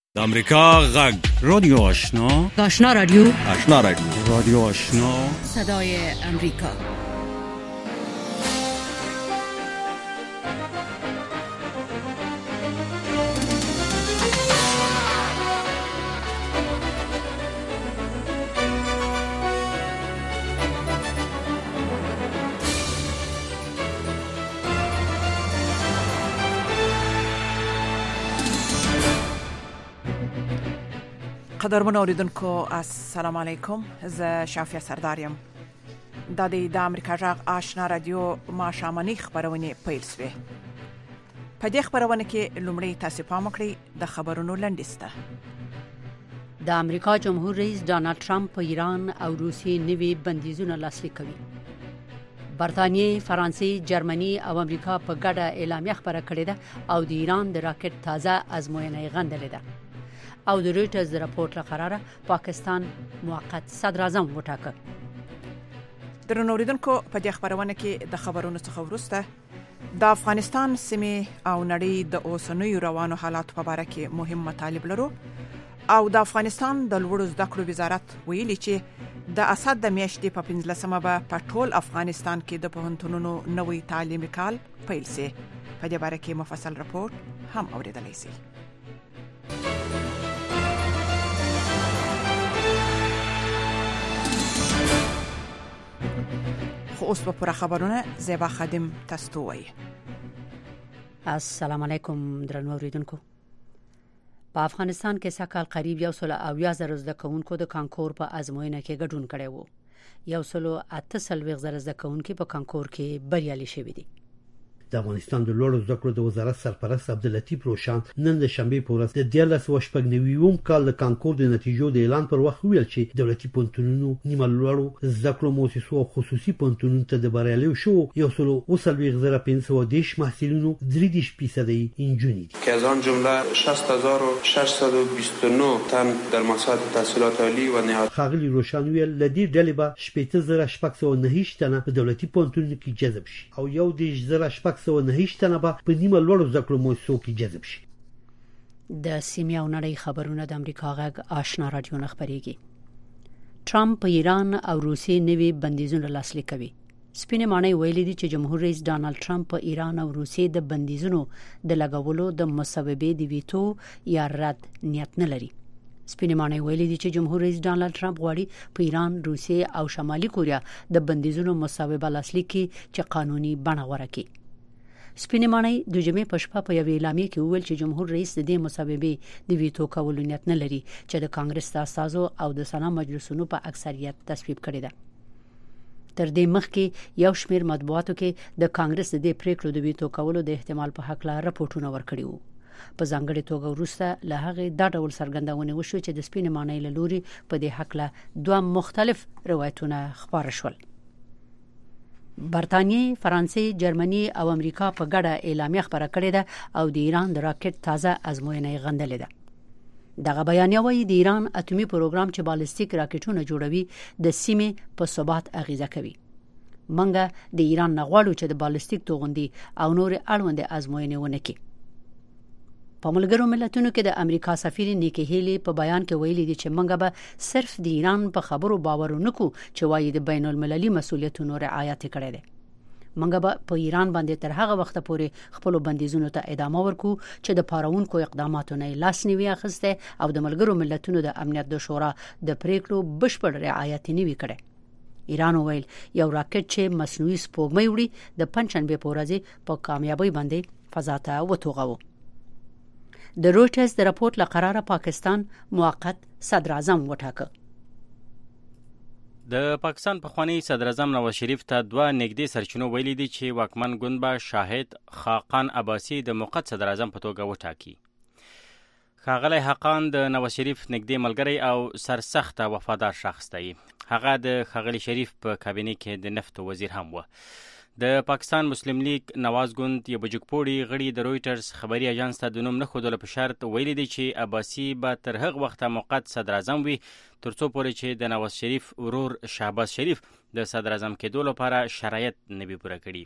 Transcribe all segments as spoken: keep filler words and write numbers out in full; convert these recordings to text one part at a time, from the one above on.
د امریکا غږ رادیو آشنا آشنا رادیو آشنا رادیو رادیو آشنا صدای امریکا. قدرمن اوریدونکو السلام علیکم، زه شافیه سردارم. د دې د امریکا غږ آشنا رادیو ما شامنی خبرونه پیل شوه. په دې خبرونه کې لومړی تاسو پام کړئ د خبرونو لنډیسته. د امریکا جمهور رئیس ډانلډ ټرمپ په ایران او روسیې نوي بندیزونه لاسلیک کوي. برتانیې، فرانسې، جرمني او امریکا په ګډه اعلامیه خبره کړې ده او د ایران د راکټ تازه ازموینه غندلې ده. او د رویټرز د راپورټ له قراره پاکستان موقت صدر اعظم وټاکه. درنو اوریدونکو، په دې خبرونه کې د خبرونو څخه وروسته د افغانستان سیمې او نړۍ د اوسنیو روانو حالات په اړه کې مهم مطالب لرو او د افغانستان د لوړو زده کړو وزارت ویلي چې د اسد د میاشتې په پنځلسمه به په ټول افغانستان کې د پوهنتونونو نوې تعلیمي کال پیل شي. په دې اړه کې مفصل راپورټ هم اوریدلای شئ. خو اوس په پوره خبرونه زیبا خادم تاسو وایي. السلام علیکم درنو اوریدونکو. په افغانستان کې سکهال قریب یو سل او یا زره زده کوونکو د کانکور په ازموینه کې ګډون کړی وو. یو سل اته سلويغ زره زده کوونکو په کانکور کې بریالي شوي دي. د افغانستان د لوړو زده کړو د وزارت سرپرست عبداللطیف روشان نن د شنبه په ورځ د دیارلس وشپږنیوم کال د کانکور د نتیجو د اعلان پر وخت ویل چې دولتي پوهنتونونو نیمه لوړو زده کړو مؤسسو او خصوصي پوهنتونونو ته د بریالیو شو یو سل او سلويغ زره پنځه سوه دیش محصلینو درې دیش فیصدي انجونی دي که از آن جمله شصت هزار و ششصد و بیست و نه تن در مقصد تحصیلات عالی و نهاد. خاغلی روشان ویل لدی ډلې به شپږ زره شپږ سوه نهه تنه په دولتي پوهنتونونو کې جذب شي او یو دیش زره شپږ سوه نهه تنه په نیمه لوړو زده کړو مؤسسو کې جذب شي. د سیمې او نړۍ خبرونه د امریکا غږ آشنا رادیو نه خبريږي. ټرمپ په ایران او روسیې نوي بندیزونه لاسلیک کوي. سپینې معنی ویلي دي چې جمهور رئیس ډانلډ ټرمپ په ایران او روسیې د بندیزونو د لګولو د مصوبې د ویټو یا رد نیت نه لري. سپینې معنی ویلي دي چې جمهور رئیس ډانلډ ټرمپ غواړي په ایران، روسیې او شمالي کوریا د بندیزونو مصوبه لاسلیک کړي چې قانوني بڼه غوړه کړي. سپینې معنی د جمعې په شپه په یوه اعلامیه کې وویل چې جمهور رئیس د دې مصوبې د ویټو کولو نیت نه لري چې د کانګرس د اساسو او د سنا مجلسونو په اکثریت تصویب کړي ده. تر دې مخکې یو شمېر مطبوعاتو کې د کانګرس د دې پریکړو د ویټو کولو د احتمال په حق لا راپورټونه ورکړي وو. په ځانګړي توګه وروسته له هغه دا ډول څرګندونه وشو چې د سپینې معنی له لوري په دې حق لا دوه مختلف روایتونه خبر شول. برتانیې، فرانسې، جرمني او امریکا په ګډه اعلامیه خبره کړې ده او د ایران د راکټ تازه ازموینه غندلې ده. دغه بیانیه وايي د ایران اټومي پروګرام چې بالستیک راکټونه جوړوي د سیمې په ثبات اغیزه کوي. منګه د ایران نه غواړو چې د بالستیک توغندي او نور اړوند ازموینه ونه کړي. په ملګرو ملتونو کې د امریکا سفیر نیکی هیلی په بیان کې ویلي دي چې منګه به صرف د ایران په خبرو باور نکو چې وايي د بین المللي مسؤلیتونو رعایت کړي دي. منګه به په ایران باندې تر هغه وخت پورې خپل بندیزونو ته ادامه ورکو چې د پاروونکو اقداماتو نه لاس نیوي اخیسته او د ملګرو ملتونو د امنیت د شورا د پریکړو بشپړ رعایت نه وکړي. ایران ویل یو راکټ چې مصنوعي سپوږمۍ وړي د پنځشنبه په ورځ په کامیابی باندې فضا ته وټوغاوه. د رویټرز د راپورټ له قراره پاکستان موقت صدر اعظم وټاکه. د پاکستان پخوانی صدر اعظم نواز شریف ته دوه نږدې سرچینو ویلي دي چې واکمن ګوند به شاهد خاقان عباسی د موقت صدر اعظم په توګه وټاکي. ښاغلی حقان د نواز شریف نږدې ملګری او سرسخت وفادار شخص دی. هغه د ښاغلی شریف په کابینه کې د نفت وزیر هم و. د پاکستان مسلم لیگ نواز ګوند یو بجګپوړي غړي د رویټرز خبري اژانس ته د نوم نه ښودلو په شرط ویلي دي چې عباسی به تر هغه وخته موقت صدر اعظم وي ترڅو پورې چې د نواز شریف ورور شهباز شریف د صدر اعظم کېدو لپاره شرایط نه وي پوره کړي.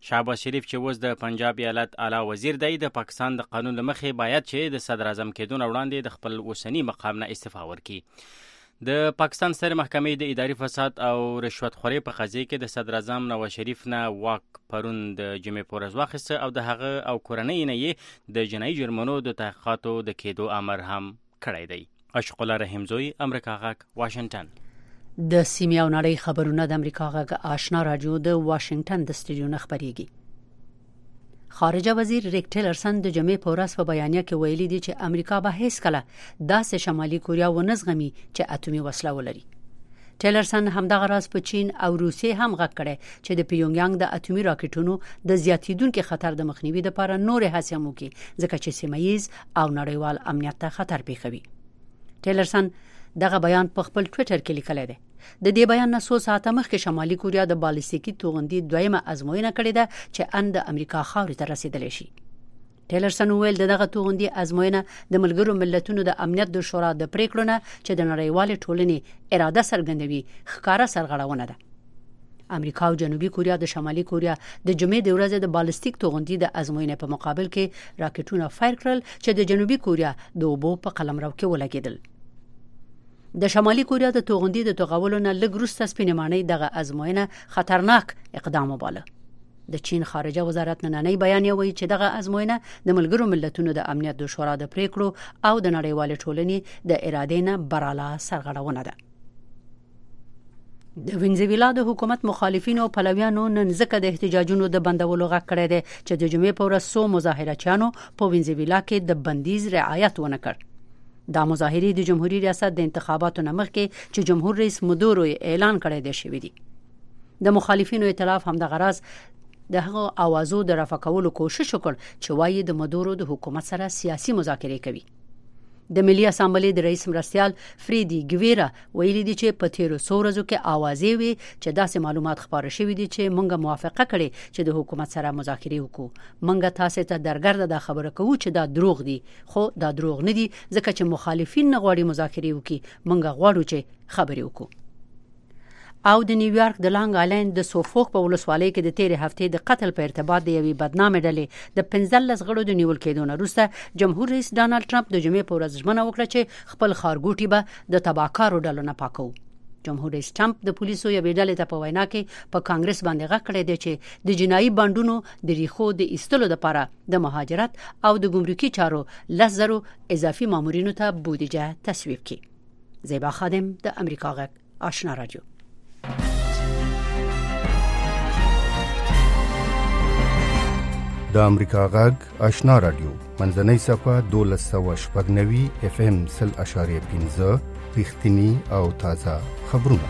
شهباز شریف چې اوس د پنجاب ایالت اعلی وزیر دی د پاکستان د قانون لمخې باید چې د صدر اعظم کېدو نه وړاندې د خپل اوسني مقام نه استعفا ورکړي. د پاکستان سترې محکمې د اداري فساد او رشوت خورۍ په قضیه کې د صدر اعظم نواز شریف نه واک پرون د جمعې په ورځ واخیسته او د هغه او کورنۍ نه یې د جنایي جرمونو د تحقیقاتو د کېدو امر هم کړی دی. اشق الله رحیمزوی، امریکا غږ، واشنگټن. د سیمې او نړۍ خبرونه د امریکا غږ آشنا رادیو د واشنگټن د سټډیو نه خبريږي. خارجه وزیر ریک ټیلرسن د جمعې په ورځ په بیانیه کې ویلي دی چې امریکا به هیڅ کله داسې شمالي کوریا ونه زغمي چې اټومي وسله ولري. ټیلرسن همدغه راز په چین او روسیې هم غږ کړی چې د پیونګیانګ د اټومي راکټونو د زیاتیدونکو خطر د مخنیوي لپاره نور هڅې هم وکړي ځکه چې سیمه‌ییز او نړیوال امنیت ته خطر پیښوي. ټیلرسن دغه بیان په خپل ټوئیټر کې لیکلی دی. د دې بیان نه څو ساعته مخکې شمالي کوریا د بالستیکي توغندي دویمه ازموینه کړې ده چې ان د امریکا خاورې ته رسیدلی شي. ټیلرسن ویل دغه توغندي ازموینه د ملګرو ملتونو د امنیت د شورا د پریکړو نه چې د نړیوال ټولنې اراده څرګندوي ښکارا سرغړونه ده. امریکا او جنوبي کوریا د شمالي کوریا د جمعې د ورځې د بالستیک توغندي د ازموینې په مقابل کې راکټونه فایر کړل چې د جنوبي کوریا د اوبو په قلمرو کې ولګېدل. د شمالي کوریا د توغندي د توغولو نه لږ وروسته سپینمانۍ دغه ازموینه خطرناک اقدام وباله. د چین خارجه وزارت نننۍ بیان یې وایي چې دغه ازموینه د ملګرو ملتونو د امنیت د شورا د پریکړو او د نړیوال ټولنې د ارادې نه براله سرغړونه ده. د وینزویلا د حکومت مخالفینو او پلویانو نن ځکه د احتجاجونو د بندولو غږ کړی دی چې د جمعې په ورځ څو مظاهرچیانو په وینزویلا کې د بندیز رعایت ونه کړ. دا مظاهرې د جمهوریت ریاست د انتخاباتو نه مخکې چې جمهور رئیس مدورو اعلان کړی دی شوی دی. د مخالفینو ائتلاف هم د غرض د هغو اوازو د رفع کولو کوشش وکړ چې وایي د مدورو د حکومت سره سیاسي مذاکرې کوي. د ملي اسامبلې د رئیس مرستیال فریدي ګویرا ویلي دی چې په تیرو څو ورځو کې اوازې وي چې داسې معلومات خبره شوي دي چې موږ موافقه کړې چې د حکومت سره مذاکرې وکړو. موږ تاسو ته درګرده دا خبره کوو چې دا دروغ دي، خو دا دروغ نه دي ځکه چې مخالفین نه غواړي مذاکرې وکړي، موږ غواړو چې خبرې وکړو. او د نیویارک د لانګ آیلند د سوفوک په ولسوالۍ کې د تیرې هفتې د قتل په ارتباط د یوې بدنامې ډلې د پنځلس غړو د نیول کېدو نه وروسته جمهور رئیس ډانلډ ټرمپ د جمعې په ورځ ژمنه وکړه چې خپل ښارګوټي به د تباهکارو ډلو نه پاکوي. جمهور رئیس ټرمپ د پولیسو یوې ډلې ته په وینا کې په کانګرس باندې غږ کړی دی چې د جنایي بانډونو د ریښو د ایستلو لپاره د مهاجرت او د ګمرکي چارو لس زرو اضافي مامورینو ته بودیجه تصویب کړي. زیبا خادم، د امریکا غږ، آشنا رادیو. د امریکا غږ آشنا رادیو منځنۍ صفحه دولس سوه شپږ نوي اف ام سل اشاریه پنځه رښتینی او تازه خبرونه.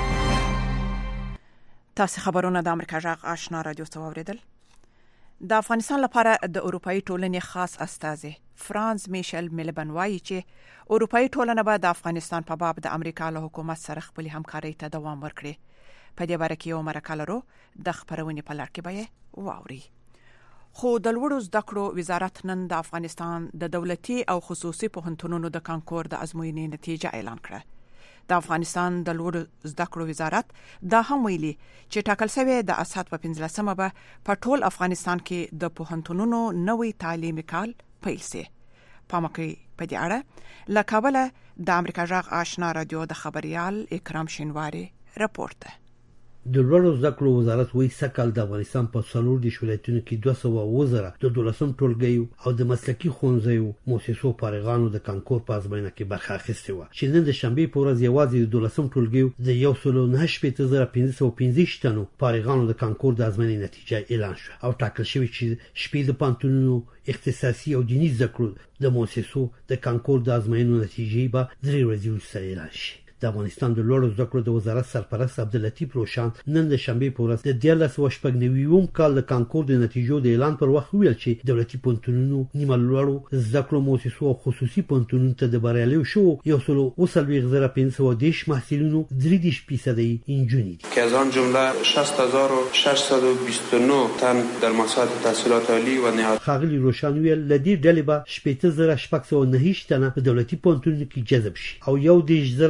تاسو خبرونه د امریکا غږ آشنا رادیو څخه اوریدل. د افغانستان لپاره د اروپאי ټولنې خاص استازي فرانس میشل ملبن وایي چې اروپאי ټولنه به د افغانستان په باب د امریکا له حکومت سره خپل همکاري ته دوام ورکړي. په دې باره کې یو مرکه لرو، د خبرونې په لړ کې به واوري. خو د لوړو زده کړو وزارت نن د افغانستان د دولتي او خصوصي پوهنتونونو د کانکور د ازموینې نتیجه اعلان کړه. د افغانستان د لوړو زده کړو وزارت دا هم ویلي چې ټاکل شوی د اسات په پنځلسمه به په ټول افغانستان کې د پوهنتونونو نوې تعلیمي کال پیل شي. پامکې په دې اړه له کابل د امریکا غږ آشنا رادیو د خبريال اکرام شینواری راپورټ ده. د لوړو زده کړو وزارت وایي سکهال د افغانستان په څلور دېرش ولایتونو کې دوه سوه اووه زره د دولسم ټولګیو او د مسلکي ښوونځیو مؤسسو فارغانو د کانکور په ازموینه کې برخه اخیستې وه چې نن د شنبې په ورځ یوازې د دولسم ټولګیو د یو سل او نهه شپېته زره پنځه سوه پنځه ویشت تنو فارغانو د کانکور د ازموینې نتیجه اعلان شوه او ټاکل شوې چې شپږ پوهنتونونو اختصاصي او دیني زده کړو د مؤسسو د کانکور د ازموینو نتیجې به درې ورځې وروسته اعلان شي. د افغانستان د لوړو زده کړو د وزارت سرپرست عبداللطیف روشان نن د شنبې په ورځ د دیارلس سوه شپږ نوي کال د کانکور د نتیجو د اعلان پر وخت ویل چې دولتي پوهنتونونو نیمه لوړو زده کړو مؤسسو او خصوصي پوهنتونونو ته د بریالیو شو یو سل او څلوېښت زره پنځه سوه دېرش محصلینو درې دېرش فیصدي نجونې دي که از آن جمله شصت هزار و ششصد و بیست و نه تن در مساحت تحصیلات عالی و نهاد. ښاغلي روشان ویل له دې ډلې به شپېته زره شپږ سوه نهه ویشت تنه په دولتي پوهنتونونو کې جذب شي او یو دېرش زره شپږ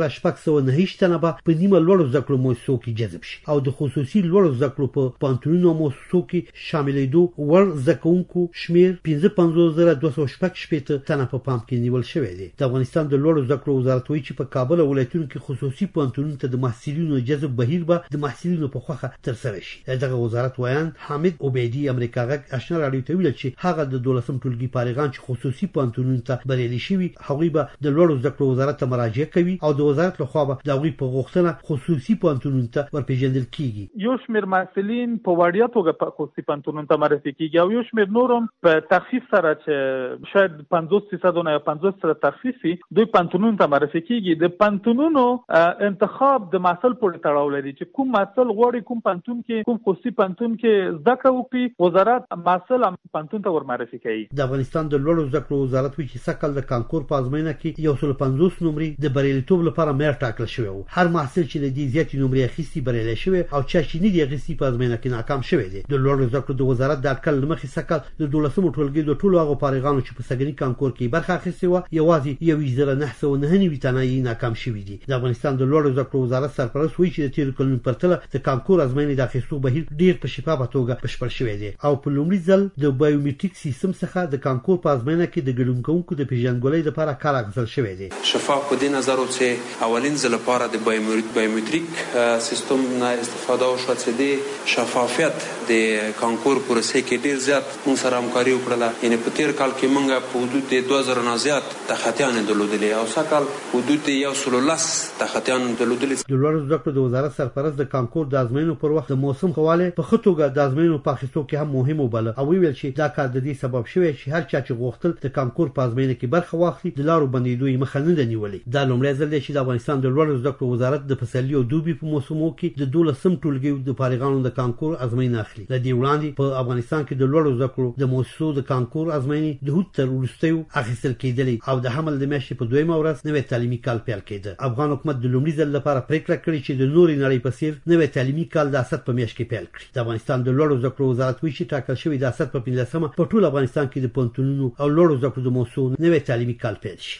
سوه نهه تنه به په نیمه لوړو زده کړو مؤسسو کې جذب شي او د خصوصي لوړو زده کړو په پانتونونو مؤسسو کې شاملېدو ور زده کوونکو شمیر پنځه پنځوس زره دوه سوه شپږ شپېته تنه په پام کې نیول شوی دی. د افغانستان د لوړو زده کړو وزارت وایي چې په کابل ولایتونو کې خصوصي پانتونونو ته د محصلینو جذب بهیر به د محصلینو په خوخه ترسره شي. دغه وزارت وایي حامد عبیدی امریکا غږ آشنا راډیو ته ویل چې هغه د دولسم ټولګي فارغان چې خصوصي پانتونونو ته بریالي شوي هغوی به د لوړو زده کړو وزارت ته مراجعه کوي او د وزارت لخوا به د هغوی په غوښتنه خصوصي پانتونونو ته ورپېژندل کیږي. یو شمېر محصلین په وړیا توګه په خصوصي پانتونونو ته معرفي کیږي او یو شمېر نور هم په تخفیف سره چې شاید پنځوس فیصد نه پنځوس سره تخفیف وي دوی پانتونونو ته معرفي کیږي. د پانتونونو انتخاب د محصل پورې تړاو لري چې کوم محصل غواړي کوم پانتون کې کوم خصوصي پانتون کې زده کړه وکړي وزارت محصل هم پانتون ته ور معرفي کوي. د افغانستان د لوړو زده کړو وزارت وایي چې سکل د کانکور په ازموینه کې یو سل پنځوس نمرې د بریالیتوب لپاره معیار ټاکل شوی و. هر محصل چې د دې زیاتې نمرې اخیستي بریالی شوی او چا چې نه دی اخیستي په ازموینه کې ناکام شوی دی. د لوړو زده کړو د وزارت د اټکل له مخې سکل د دولسم ټولګي د ټولو هغو فارغانو چې په سږني کانکور کې برخه اخیستې وه یوازې یو زره نه سوه نهه نوي تنه یې ناکام شوي دي. د افغانستان د لوړو زده کړو وزارت سرپرست وایي چې د تېرو کلونو په پرتله د کانکور ازموینې د اخیستو بهیر ډېر په شفافه توګه بشپړ شوی دی او په لومړي ځل د بایومټریک سیستم څخه د کانکور په ازموینه کې د ګډون کوونکو د پیژندګلوۍ لپاره کار اخیستل شوی دی. شفاف په دې نظر و چې اولین ځل لپاره د بایومټریک سیستم نه استفاده وشوه چې د شفافیت د کانکور پروسې کې ډېر زیات موږ سره همکاري وکړله. یعنې په تېر کال کې موږ په حدود د دوه زره نه زیات تخطیانې درلودلې او سږ کال حدود د یو سلو لس تخطیان درلودلې. د لوړو زده کړو د وزارت سرپرست د کانکور د ازموینو پر وخت د موسم ښه والی په ښه توګه د ازموینو په اخیستو کې هم مهم وباله او ویل چې دا کار د دې سبب شوی چې هر چا چې غوښتل د کانکور په ازموینه کې برخه واخلي د لارو بندېدو یې مخه نه ده نیولې. دا لومړی ځل دی چې د افغانستان د لوړو زده کړو وزارت د پسرلي او دوبي په موسمو کې د دولسم ټولګي د فارغانو د کانکور ازموینه اخلي. له دې وړاندې په افغانستان کې د لوړو زده کړو د مؤسسو د کانکور ازموینې د هوت تر وروستیو اخیستل کېدلې او د حمل د میاشتې په دویمه ورځ نوی تعلیمي کال پیل کېده. افغان حکومت د لومړي ځل لپاره پریکړه کړې چې د نورې نړۍ په څېر نوی تعلیمي کال د اسد په میاشت کې پیل کړي. د افغانستان د لوړو زده کړو وزارت وایي چې ټاکل شوی د اسد په پنځلسمه په ټول افغانستان کې د پوهنتونونو او لوړو زده کړو د مؤسسو نوی تعلیمي کال پیل شي.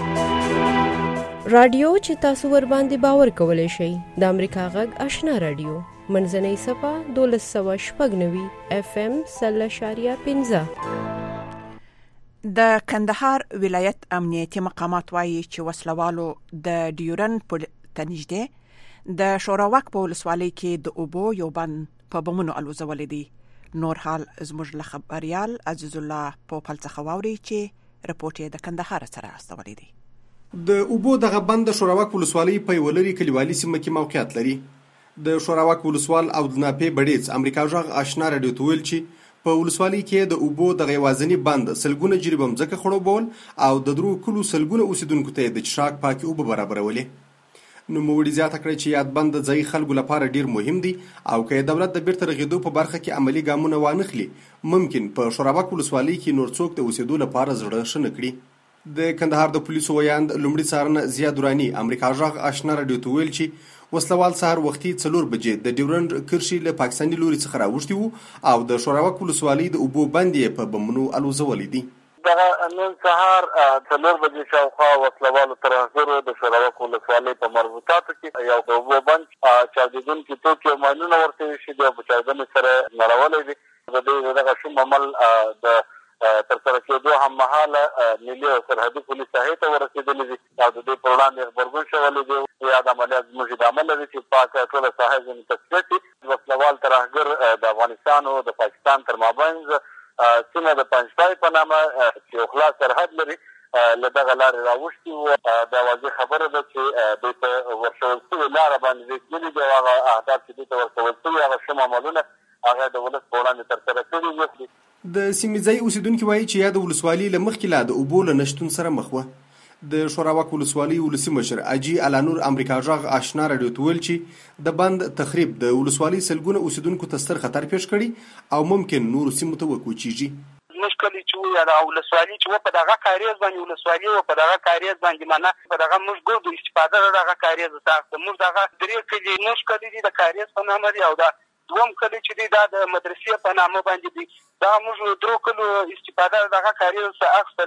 رادیو چې تاسو ور باندې باور کولای شئ د امریکا غږ آشنا رادیو منځنۍ صفه دولس سوه شپږ نوي اف ام سل اشاریه پنځه. د کندهار ولایت امنیتي مقامات وایي چې وسلوالو د ډیورن پل ته نږدې د شوراوک په ولسوالۍ کې د اوبو یو بند په بمونو الوزولې دي. نور حال زموږ له خبریال عزیز الله پوپل څخه واوري چې رپورټ یې د کندهار سره استولی دی. د اوبو دغه بند د شوراوک ولسوالۍ په یوه لرې کلیوالي سیمه کې موقعیت لري. د شوراوک ولسوال او د ناپې بډیڅ امریکا غږ آشنا راډیو ته ویل چې په ولسوالۍ کې د اوبو دغه یوازیني بند سلګونه جریبه مځکه خړوبول او د درو کلو سلګونه اوسیدونکو ته د څښاک پاکې اوبه برابرولې. نوموړي زیاته کړې چې یاد بند د ځایي خلکو لپاره ډیر مهم دی او که دولت د بیرته رغېدو په برخه کې عملی ګامونه وانخلي ممکن په شوراوک ولسوالۍ کې نور څوک د اوسېدو لپاره زړه ښه نه کړي. د کندهار د پولیسو ویاند لومړي څارنه زیاد دراني امریکا غږ آشنا راډیو ته ویل چې وسلوال سهار وختي څلور بجې د ډیورنډ کرښې له پاکستاني لوري څخه راوښتي وو او د شوراوک ولسوالۍ د اوبو بند یې په بمونو الوزولې دي. دغه نن سهار څلور بجې شاوخوا وسلوالو ترهګرو د شوراوک ولسوالۍ په مربوطاتو کې یو د اوبو بند چاودېدونکي توکي او ماینونه ورته ایښي دي او په چاودنې سره نړولی دي. د دې دغه شوم عمل د ترسره کېدو هممهاله ملي او سرحدي پولیس ساحې ته ورسېدلي دي او د دې پر وړاندې غبرګون شولی دی. یا د عملیات زموږ ادامه لري چې پاکه ټوله ساحه ځینې تصفیه کړي. وسلوال ترهګر د افغانستان او د پاکستان تر مابینځ سیمه د پنجپای په نامه چې یو خلاص سرحد لري له دغه لارې راوښتي وو. دا واضح خبره ده چې دوی ته ورشول شوې لاره باندې تللي دي او هغه اهداف چې دوی ته ورکول شوي هغه شوم عملونه هغه د ولس په وړاندې ترسره کړي دي. د سیمې ځایي اوسېدونکي وایي چې یا د ولسوالۍ له مخکې لا د اوبو له نشتون سره مخ وه. د شوراوک ولسوالۍ ولسي مشر اجي الانور امریکا غږ آشنا راډیو ته ویل چې د بند تخریب د ولسوالۍ سلګونه اوسېدونکو ته ستر خطر پیښ کړي او ممکن نورو سیمو ته وکوچیږي. زموږ کلي چې وو یا د ولسوالۍ چې وو په دغه کاریز باندې ولسوالۍ وو په دغه کاریز باندې معنا په دغه موږ ګردو استفاده د دغه کاریز ساخته. موږ دغه درې کلي موږ کلي دي د کاریز په نامه دي او دا دوم کلي چې دی دا د مدرسې په نامه باندې دي. دا موږ درو کلو استفاده دغه کاریز څخه اخیستله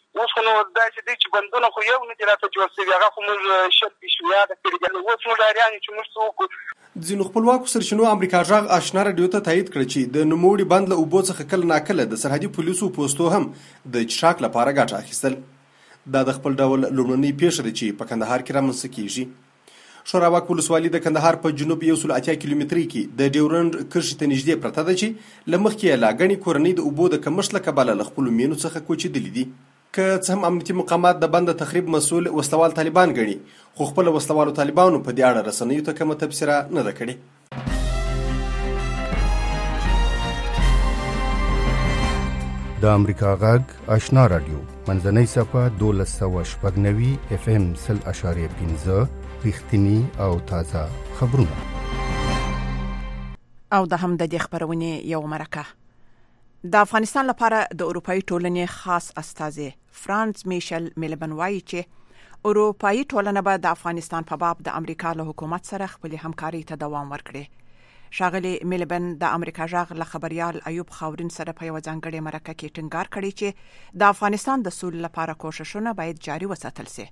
اوس خو نو داسې دی چې بندونه خو یو نه دي راته جوړ شوي هغه خو موږ شل پیشویاده کړي دي اوس موږ اریان یو چې موږ څه وکړو. ځینو خپلواکو سرچینو امریکا غږ آشنا راډیو ته تایید کړ چې د نوموړي بند له اوبو څخه کله ناکله د سرحدي پولیسو پوستو هم د چشاک لپاره ګټه اخیستل. دا د خپل ډول لومړنۍ پیښه ده چې په کندهار کې رامنځته کیږي. شوراوک ولسوالي د کندهار په جنوب یو سل اتیا کیلومتري کې د ډیورنډ کرښې ته نږدې پرته ده چې له مخکې یې لا ګڼې کورنۍ د اوبو د کمښت له کبله له خپلو مینو څخه کوچېدلي دي. که څه هم امنیتي مقامات د بند تخریب مسؤل وسلوال طالبان ګڼي، خو خپله وسلوالو طالبانو په دې اړه رسنیو ته کومه تبصره نه ده کړې. د امریکا غږ آشنا راډیو منځنۍ صفحه دولس سوه شپږ نوي اف ام سل اشاریه پنځه رښتیني او تازه خبرونه. او د هم د دې خبرونې یو مرکه د افغانستان لپاره د اروپאי ټولنې خاص استازي فرانس میشل میلبن وایي چې اروپאי ټولنه به د افغانستان په باب د امریکا له حکومت سره خپل همکاري ته دوام ورکړي. شاغلی میلبن د امریکا ژغ له خبريال ایوب خاورین سره په یو ځانګړي مرکه کې ټینګار کړی چې د افغانستان د سولې لپاره کوششونه باید جاري وساتل شي.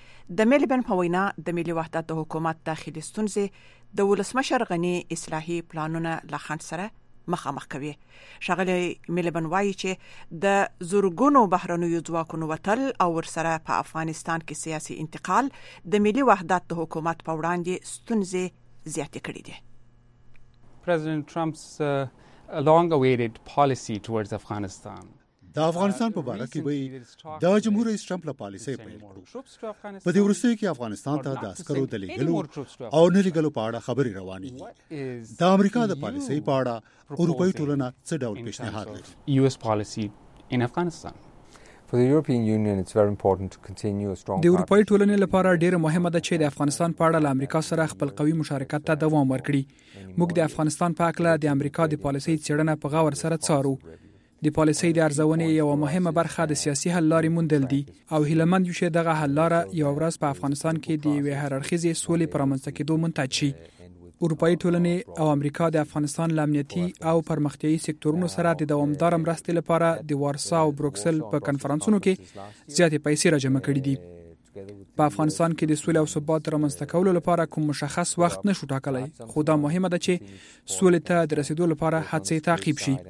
د میلبن په وینا د ملي وحدت د حکومت داخلي ستونزې د ولسمشر غني اصلاحي پلانونه له خنډ سره مخامخ کوي. شاغلی میلبن وایي چې د زورګونو بهرنیو ځواکونو وتل او ورسره په افغانستان کې سیاسي انتقال د ملي وحدت د حکومت په وړاندې ستونزې زیاتې کړې دي. President Trump's uh, long-awaited policy towards Afghanistan. د افغانستان په اړه کې وایي د جمهور رئیس ټرمپ له پالیسۍ پیل کړو. په دې وروستیو کې افغانستان ته د عسکرو د لیږلو او نه لیږلو په اړه خبرې روانې دي. د امریکا د پالیسۍ په اړه اروپאי ټولنه څه ډول پیشنهاد لري؟ U S policy in Afghanistan. For the European Union, it's very important to continue a strong. د اروپאי ټولنې لپاره ډیره مهمه ده چې د افغانستان په اړه له امریکا سره خپل قوي مشارکت ته دوام ورکړي. موږ د افغانستان په اړه د امریکا د پالیسۍ څېړنه په غور سره څارو. د پالیسۍ د ارزونې یو مهمه برخه د سیاسي حل لارې موندل دي او هیلمند یو چې دغه حل لاره یو ورځ په افغانستان کې د یوې هررخیزې سولې پر رامنځته کېدو منتج شي. اروپאי ټولنې او امریکا د افغانستان له امنیتي او پرمختیایي سکتورونو سره د دوامدار مرستې لپاره د وارسا او بروکسل په کنفرانسونو کې زیاتې پیسې راجمع کړي دي. په افغانستان کې د سولې او ثبات رامنځته کولو لپاره کوم مشخص وخت نشو ټاکلی، خو دا مهمه ده چې سولې ته د رسیدو لپاره هڅې تعقیب شي.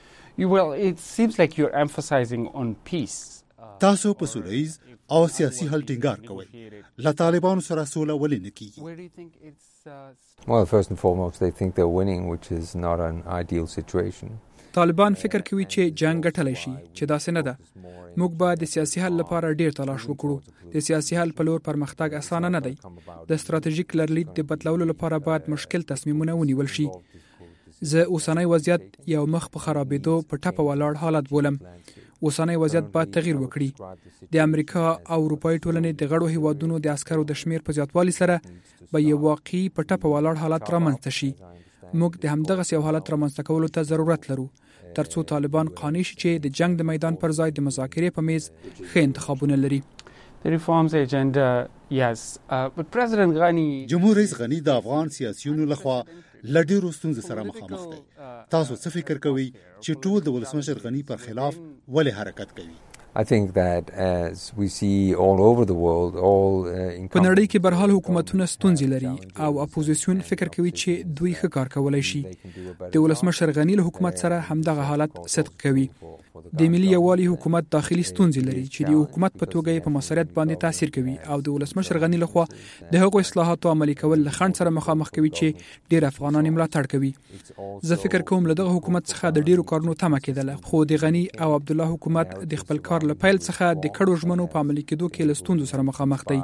Well, it seems like you're emphasizing on peace. تاسو په سولهییز او سیاسي حل ټینګار کوئ. له طالبانو سره سوله ولې نه کیږي؟ Well, first and foremost, they think they're winning, which is not an ideal situation. طالبان فکر کوي چې جنگ ګټلی شي، چې داسې نه ده. موږ به د سیاسي حل لپاره ډیر تلاش وکړو. د سیاسي حل په لور پرمختګ اسانه نه دی. د ستراتیژیک لرلید د بدلولو لپاره باید مشکل تصمیمونه ونیول شي. زه اوسنی وضعیت یو مخ په خرابېدو په ټپه ولاړ حالت بولم. اوسنی وضعیت باید تغییر وکړي. د امریکا او اروپאי ټولنې د غړو هیوادونو د عسکرو د شمیر په زیاتوالي سره به یو واقعي په ټپه ولاړ حالت رامنځته شي. موږ د همدغه یو حالت رامنځته کولو ته ضرورت لرو ترڅو طالبان قانع شي چې د جنگ د میدان پر ځای د مذاکرې په میز ښه انتخابونه لري. The reforms agenda, yes, uh, but President Ghani جمهور رئیس غنی د افغان سیاسيونو لخوا لډیرو ستونزو سره مخامخ دي. تاسو څه فکر کوئ چې ټول د ولسمشر غنی پر خلاف ولې حرکت کوي؟ I think that as we see all over the world, all uh, په نړۍ کې برحال حکومتونه ستونزې لري او اپوزیسیون فکر کوي چې دوی ښه کار کولای شي. د ولسمشر غنی له حکومت سره همدغه حالت صدق کوي. د ملي یووالي حکومت داخلي ستونزې لري چې د حکومت په توګه په مسؤلیت باندې تاثیر کوي او د ولسمشر غنی لخوا د هغو اصلاحاتو عملي کول له خنډ سره مخامخ کوي چې ډیر افغانان یې ملاتړ کوي. زه فکر کوم له دغه حکومت څخه د ډیرو کارونو تمه کېدله، خو د غنی او عبد الله حکومت د خپل کار له پیل څخه د کډو ژمنو په عملي کېدو کې له ستونزو سره مخامخ دی.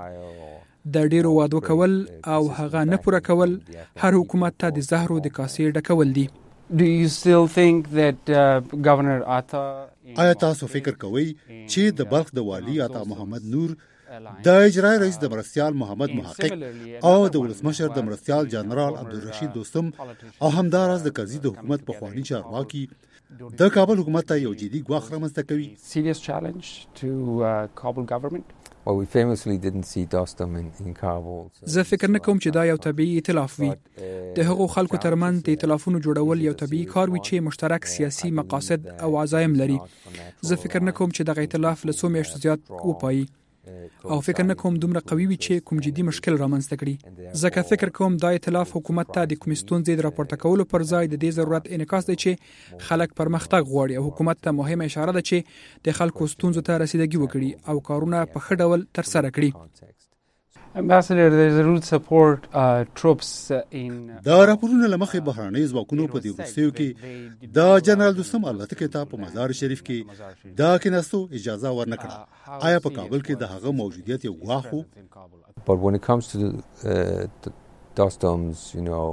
د ډیرو وعدو کول او هغه نه پوره کول هر حکومت ته د زهرو د کاسې ډکول دي. Do you still think that uh, Governor Atta آیا تاسو فکر کوئ چې د بلخ د والی عطا محمد نور د اجرای رئیس د مرستیال محمد محقق او د ولسمشر د مرستیال جنرال عبدالرشید دوستم او همداراز د قضیې د حکومت په خواني چارواکي د کابل حکومت ته یو جدي ګواښ رامنځته کوي؟ serious challenge to uh, Kabul government? Well, we famously didn't see Dostum in, in Kabul. زه فکر نه کوم چې دا یو طبيعي ائتلاف وي. د هغو خلکو ترمن د ائتلافونو جوړول یو طبيعي کار وي چې مشترک سیاسي مقاصد او عزایم لري. زه فکر نه کوم چې دغه ائتلاف له څو میاشتو زیات وپایي او فکر نه کوم دومره قوي وي چې کوم جدي مشکل رامنځته کړي. ځکه فکر کوم دا ائتلاف حکومت ته د کوم ستونزې د راپورته کولو پر ځای د دې ضرورت انعکاس دی چې خلک پرمختګ غواړي او حکومت ته مهمه اشاره ده چې د خلکو ستونزو ته رسیدګي وکړي او کارونه په ښه ډول ترسره کړي. Ambassador, there is a root support uh, troops in دا راپورونه لمخې بهراني ځواکونو په دې وروستیو کې دا جنرال دوستم البته ته په مزار شریف کې دا کېناستو اجازه ورنکړه. آیا په کابل کې د هغه موجودیت یو ګواښ و؟ But when it comes to the, uh, the Dostum's, you know,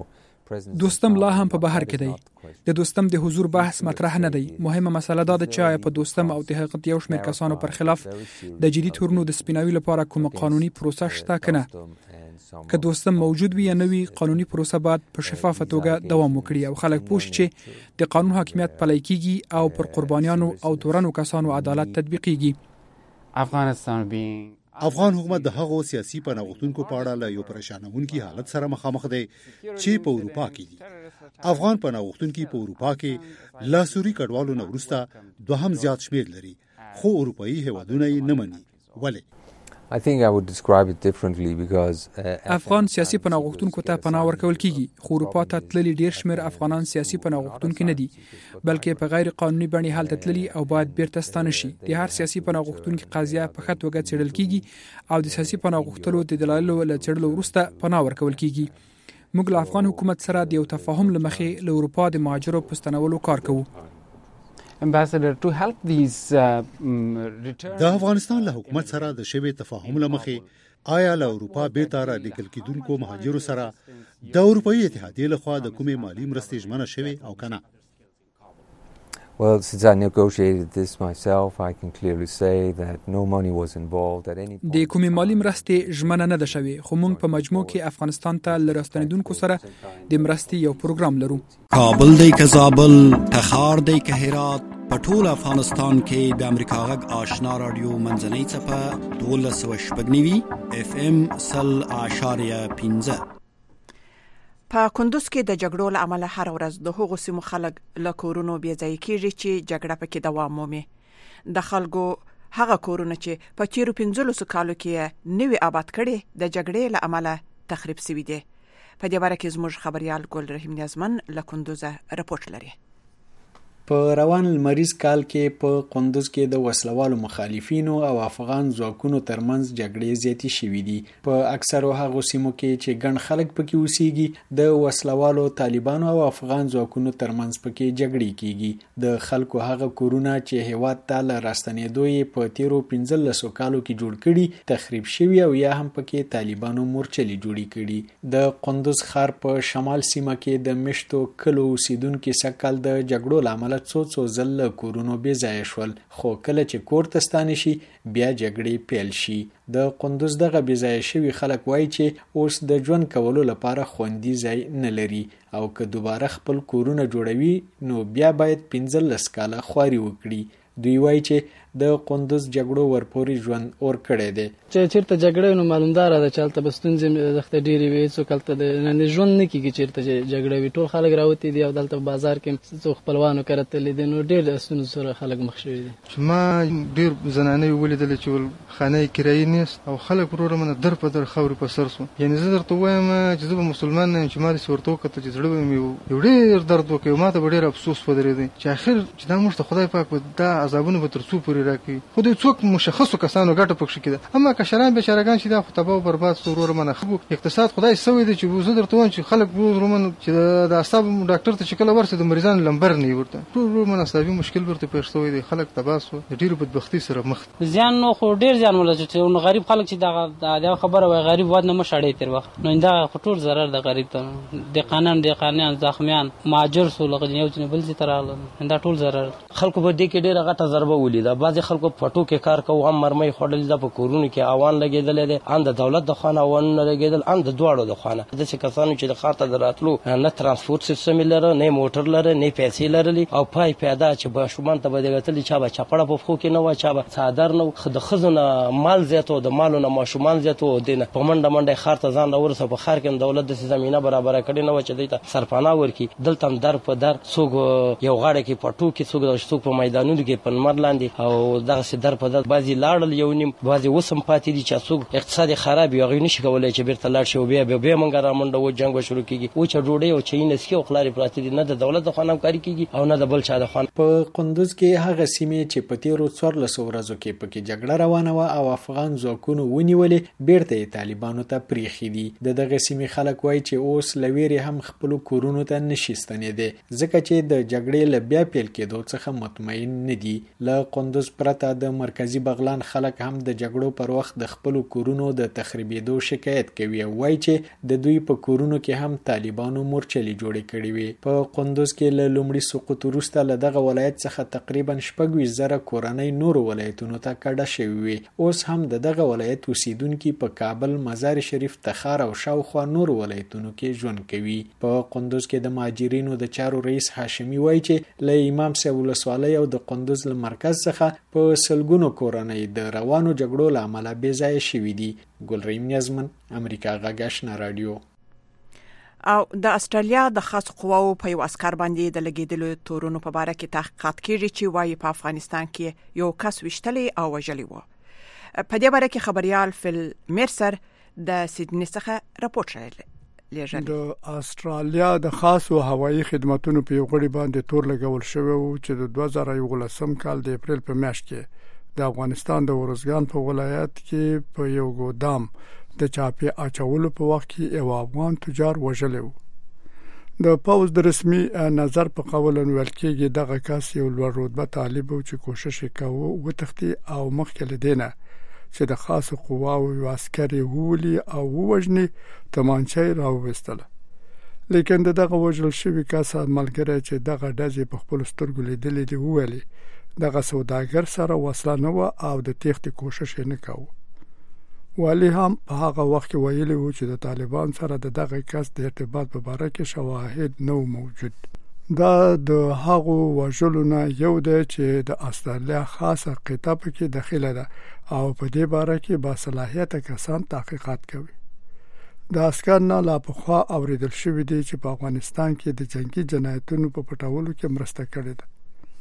دوستم لا هم په بهر کې دی. د دوستم د حضور بحث مطرح نه دی. مهمه مسله دا ده چې په دوستم او د حقیقت یو شمېر کسانو پر خلاف د جدي تورنو د سپیناوي لپاره کوم قانوني پروسه شته کنه. که دوستم موجود وي یا نه وي قانوني پروسه باید په شفافه توګه دوام وکړي او خلک پوه شي چې د قانون حاکمیت پلی کیږي او پر قربانیانو او تورنو کسانو عدالت تطبیقیږي. افغانستان being افغان حکومت د هغو سیاسي پناهغوښتونکو په اړه له یو پریشانونکي حالت سره مخامخ دی چې په اروپا کې دي. افغان پناهغوښتونکي په اروپا کې له سوري کډوالو نه وروسته دوهم زیات شمېر لري خو اروپایي هیوادونه یې نه مني. ولې؟ I think I would describe it differently because uh, افغان سیاسي پناهغوښتونکو ته پناه ورکول کیږي خو اروپا ته تللي ډیر شمېر افغانان سیاسي پناهغوښتونکي نه دي بلکې په غیر قانوني بڼه هلته تللي او باید بیرته ستانه شي. د هر سیاسي پناهغوښتونکي قضیه په ښه توګه څېړل کیږي او د سیاسي پناهغوښتلو د دلایلو له څېړلو وروسته پناه ورکول کیږي. موږ له افغان حکومت سره د یو تفاهم له مخې له اروپا د مهاجرو په ستنولو کار کوو. Ambassador, to help these uh, return د افغانستان له حکومت سره د شوی تفاهم لمخې آیا له اروپا بیرته را لیږل کېدونکو مهاجرو سره د اروپایي اتحادیې لخوا د کومې مالي مرستې ژمنه شوې او که نه؟ Well, since I negotiated this myself, I can clearly say that no money was involved at any point. د کومې مالي مرستې ژمنه نه ده شوې خو موږ په مجموع کې افغانستان ته له راستنېدونکو سره د مرستې یو پروګرام لرو. کابل دی که زابل، تخار دی که هرات، په ټول افغانستان کې د امریکا غږ آشنا رادیو منځنۍ څپه دولس سوه شپږ نوي اف ام سل اعشاریه پنځه. په کندوز کې د جګړو له امله هر ورځ د هغو سیمو خلک له کورونو بې ځای کېږي چې جګړه پکې دوام مومي. د خلکو هغه کورونه چې په تیرو پنځلسو کالو کې نوي آباد کړي د جګړې له امله تخریب شوي دي. په دې باره کې زموږ خبريال ګل رحیم نیازمن له کندوزه رپورټ لري. په روان لمریز کال کې په کندوز کې د وسلوالو مخالفینو او افغان ځواکونو ترمنځ جګړې زیاتې شوې دي. په اکثرو هغو سیمو کې چې ګڼ خلک پکې اوسېږي د وسلوالو طالبانو او افغان ځواکونو ترمنځ پکې جګړې کیږي. د خلکو هغه کورونه چې هیواد ته له راستنېدو یې په تیرو پنځلسو کالو کې جوړ کړي تخریب شوي او یا هم پکې طالبانو مورچلې جوړې کړي. د کندوز ښار په شمال سیمه کې د مشتو کلو اوسېدونکي سږکال د جګړو له امله څو څو ځله کورونو بې ځایه شول خو کله چې کور ته ستانه شي بیا جګړې پیل شي. د کندوز دغه بې ځایه شوي خلک وایي چې اوس د ژوند کولو لپاره خوندي ځای نه لري او که دوباره خپل کورونه جوړوي نو بیا باید پنځلس کاله خواري وکړي. دوی وایي چې د کندوز جګړو ورپورې ژوند اور کړی دی. چې چیرته جګړه نو معلومدار ده چې هلته به ستونزې دښته ډېرې وي څوک هلته د ژوند نه کېږي چیرته چې جګړه وي. ټول خلک راوتي دي او دلته په بازار کې څو خپلوانو کره تللي دي نو ډېر ستونزو سره خلک مخ شوي دي. ما ډېر زنانې ولیدلې چې خانه کرایي نیست او خلک ورو ورو در په در خاورې په سر سو. یعنې زه درته وایم چې زه به مسلمان نه یم چې ما داسې ورته وکتل چې زړه به مې یو ډېر درد وکړ. ما ته به ډېر افسوس ودرېدی چې آخر چې دا موږ ته خدای پاک دا عذابونه به تر څو پورې راکوي. خو دوی څوک مشخصو کسانو ګټه پکښې کېده. اما کشران بیچارهګان چې دا خو تباه و برباد سو ورور منه خو اقتصاد خدای سوی دی چې زه درته وایم چې خلک رومن چې د اعصاب ډاکټر ته چې کله ورسې د مریضانو لمبر نه ورته ټول من اعصابي مشکل ورته پېښ شوی دی. خلک تباه سو د ډېرو بدبختي سره مخ زیان نو خو ډېر زیان ولري چې غریب خلک چې دا دا خبره وای غریب واد نه مشاړې تر وخت نو دا خطور ضرر د غریب ته د قانون د قانون زخمیان ماجر سو لغه یو چې بل سي تراله دا ټول ضرر خلکو په دې کې ډېر غټه ضربه ولیده. بعضې خلکو پټو کې کار کوو هم مرمۍ خوړلې ده، په کورونو کې اوان لګېدلی دی، ان د دولت د خوا نه اوانونه لګېدل، ان د دواړو د خوا نه. داسې کسانو چې د ښار ته د راتلو نه ترانسپورټ سیستم یې لره، نه موټر لره، نه پیسې لرلې، او پای پیاده چې ماشومان ته به دې وتلي، چا به چپړه په پښو کې نه وه، چا به څادر نه و. د ښځو نه مال زیات و، د مالو نه ماشومان زیات و. دې نه په منډه منډه ښار ته ځان راورسوه. په ښار کې هم دولت داسې زمینه برابره کړې نه وه چې دوی ته سرپناه ورکړي. دلته هم در په در څوک یو غاړه کې پټو کې، څوک څوک په میدانونو کې په لمر لاندې، او دغسې در په در بعضې لاړل یو نیم، بعضې اوس هم پاتې دي چې څوک اقتصاد یې خراب وي، هغوی نه شي کولی چې بېرته لاړ شي او بیا بیا موږ رامنډه و جنګ به شروع کېږي. وچه ډوډۍ او چینه څښي او خلارې پراته دي، نه د دولت د خوا نه همکاري کېږي او نه د بل چا د خوا. په قندوز کې هغه سیمې چې په تېرو څوارلسو ورځو کې پکې جګړه روانه وه او افغان ځواکونو ونیولې، بېرته یې طالبانو ته پرېښي دي. د دغه سیمې خلک وایي چې اوس له ویرې هم خپلو کورونو ته نشي ستنېدی، ځکه چې د جګړې له بیا پیل کېدو څخه مطمئن نه دي. له قندوز پرته د مرکزي بغلان خلک هم د جګړو پر وخت د خپلو کورونو د تخریبېدو شکایت کوي او وایي چې د دوی په کورونو کې هم طالبانو مورچلې جوړې کړې وي. په قندوز کې له لومړي سقوط وروسته له دغه ولایت څخه تقریبا شپږ ویشت زره کورنۍ نورو ولایتونو ته کډه شوي وي. اوس هم د دغه ولایت اوسیدونکي په کابل، مزار شریف، تخار او شاوخوا نورو ولایتونو کې ژوند کوي. په قندوز کې د مهاجرینو د چارو رئیس هاشمي وایي چې له امام صاحب ولسوالۍ او د قندوز له مرکز څخه په سلګونو کورنۍ د روانو جګړو له امله بې ځایه شوي دي. ګلریم نیازمن، امریکا غږ آشنا رادیو. او د استرالیا د خاص قواو په یو عسكر باندې د لګیدلو تورونو په اړه کې تحقیقات کیږي چې وايي په افغانستان کې یو کس وشتلی او وژلی و. په دې اړه کې خبريال فل مرسر د سیدنی څخه راپورټ لري. د استرالیا د خاصو هوایي خدماتونو په یو غړي باندې تور لګول شوی و چې د دوه زره یولسم کال د اپریل په میاشت کې د افغانستان د ورزګان په ولایت کې په یو ګودام د چاپی اچولو په وخت کې یو افغان تجار وژلی و. د پوز د رسمي نظر په قول ویل کېږي دغه کس یو لوړ رتبه طالب و چې کوشش وکاوه وتښتي او مخکې له دې نه چې د خاصو قواو یو عسکري وولي او ووژني تمانچه راوویستله. لیکن دغه وژل شوی کس ملګری چې دغه ډزې په خپل سترګو لیدلې دی ویلي دغه سوداګر سره وسله نه و او د تېښتې کوشش یې نه کاوه. والی هم په هغه وخت کې ویلي و چې د طالبان سره د دغه کس د ارتباط په اړه کې شواهد نه موجود. دا د هغو وژلو نه یو دی چې د استرالیا خاصه قطعه پکې داخله ده او په دې اړه کې با صلاحیت کسان تحقیقات کوي. د عسكر نه لا پخوا اوریدل شوی دی چې په افغانستان کې د جنگي جنایتونو په پټولو کې مرسته کړې ده.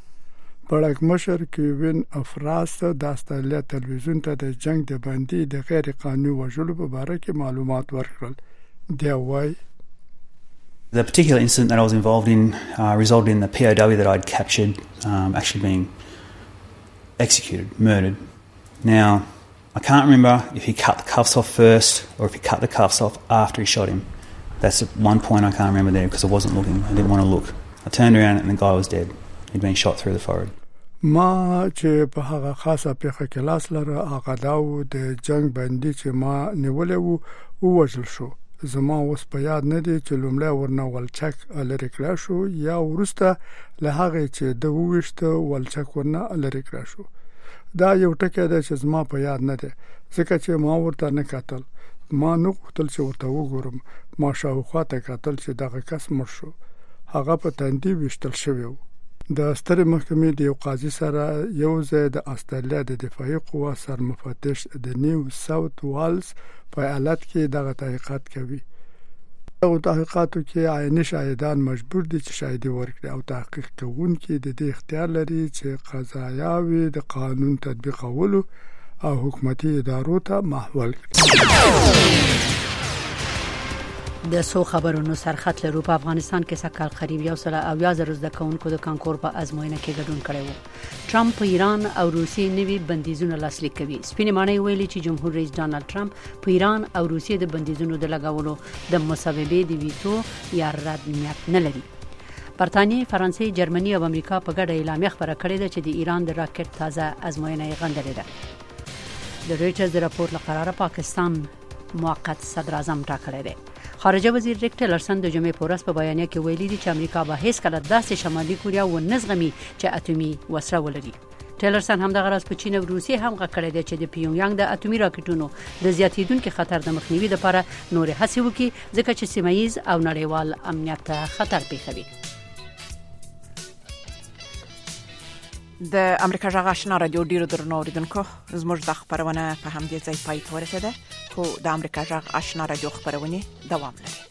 پړکمشر کیوین افراس د استرالیا تلویزیون ته د جنگ د باندې د غیر قانوني وژلو په اړه کې معلومات ورکړل. دی وایي The particular incident that I was involved in uh, resulted in the P O W that I'd captured um, actually being executed, murdered. Now, I can't remember if he cut the cuffs off first or if he cut the cuffs off after he shot him. That's one point I can't remember there because I wasn't looking. I didn't want to look. I turned around and the guy was dead. He'd been shot through the forehead. ما چې په هغه خاصه پیخه کلاس لره هغه داو د جنگ باندې چې ما نیولې وو ووژل شو. زما اوس په یاد نه دی چې لومړی ورنه ولچک لري کړی شو یا وروسته له هغې چې د وویشته ولچک ورنه لري کړی شو. دا یو ټکی دی چې زما په یاد نه دی ځکه چې ما ورته نه کتل. ما نه غوښتل چې ورته وګورم. ما شاوخوا ته کتل چې دغه کس مړ شو. هغه په تندي ویشتل شوی و. د سترې محکمې د یو قاضي سره یو ځای د استرالیا د دفاعي قوا سرمفتش د نیو ساوث والز په ایالت کې دغه تحقیقات کوي. دغه تحقیقاتو کې عیني شاهدان مجبور دي چې شاهدي ورکړي او تحقیق کوونکي د دې اختیار لري چې قضایاوي د قانون تطبیقولو او حکومتي ادارو ته محول کړي. د سو خبرونو سرخط لرو په افغانستان کې سکهال قریب یو سره او یا زر زده کوونکو د کانکور په ازموینه کې ګډون کړی وو. ټرمپ په ایران او روسیې نوي بندیزونه لاسلیک کوي. سپینې ماڼۍ ویلي چې جمهور رئیس ډانلډ ټرمپ په ایران او روسیې د بندیزونو د لګولو د مصوبې د ویټو یا رد نیت نه لري. برتانیې، فرانسې، جرمني او امریکا په ګډه اعلامیه خبره کړې ده چې د ایران د راکټ تازه ازموینه یې غندلې ده. د رویټرز د راپور لپاره پاکستان موقت صدر اعظم ټاکلی دی. خارجه وزیر ریک ټیلرسن د جمعې په ورځ په بیانیه کې ویلي دي چې امریکا به هیڅ کله داسې شمالي کوریا و نه زغمي چې اتومي وسله ولري. ټیلرسن هم د غرض په چین او روسیې هم غکړې دي چې د پیونګیانګ د اتومي راکټونو د زیاتیدونکو خطر د مخنیوي لپاره نور هڅې وکړي ځکه چې سیمایي او نړیوال امنیت ته خطر پیښوي. د امریکا جغ آشنا رادیو ډیرو درنو اوریدونکو زموږ د خبرونه په همدې ځای پای ته ورسېده خو د امریکا جغ آشنا رادیو خبرونه دوام لري.